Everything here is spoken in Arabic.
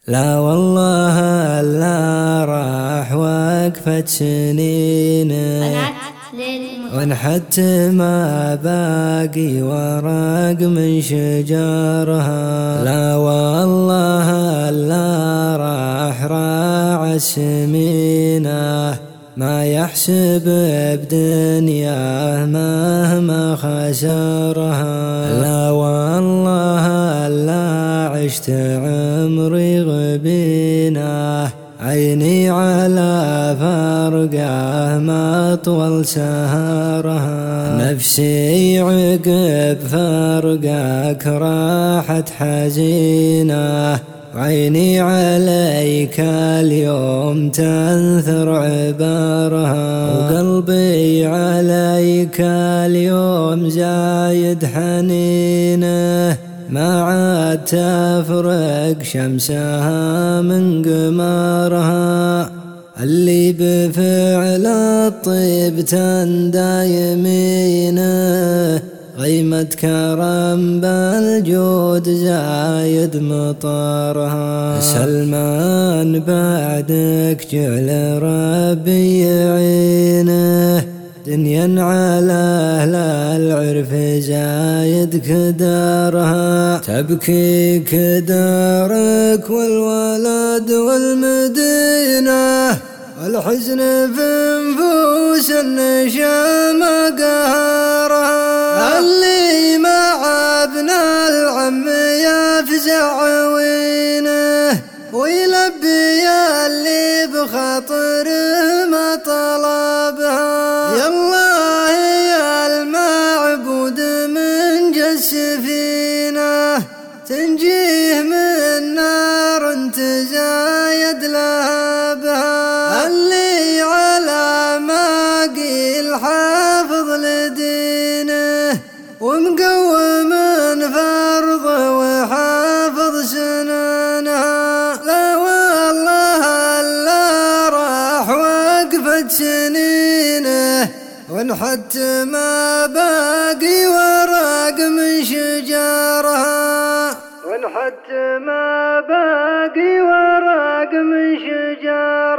لا والله لا راح وقفة سنينه، وإن حتى ما باقي ورق من شجرها. لا والله لا راح راعى سمينه، ما يحسب بدنياه مهما خسرها. لا والله لا عشت عمري غبينه، عيني على فرقه ما طول سهرها. نفسي عقب فرقك راحت حزينه، عيني عليك اليوم تنثر عبارها. وقلبي عليك اليوم زايد حنينه، ما عاد تفرق شمسها من قمرها. اللي بفعل الطيب تندى يمينه، غيمة كرم بالجود زايد مطرها. سلمان بعدك جعل ربي يعينه، دنيا على أهل العرف زايد كدارها. تبكي كدارك والولد والمدينة، والحزن في نفوس النشام قهرها. اللي مع ابن العم يفزع عوينه، ويلبي اللي بخاطره ما طلبها. يالله يا المعبود من جسفينه، تنجيه من نار تزايد لهبها. اللي على ما قيل حافظ لدينه، ومقوم فرضه وحافظ سننها. لا والله لا راح وقفت سنينه، وإن حتى ما باقي ورق من شجرها. وإن حتى ما باقي ورق من شجرها.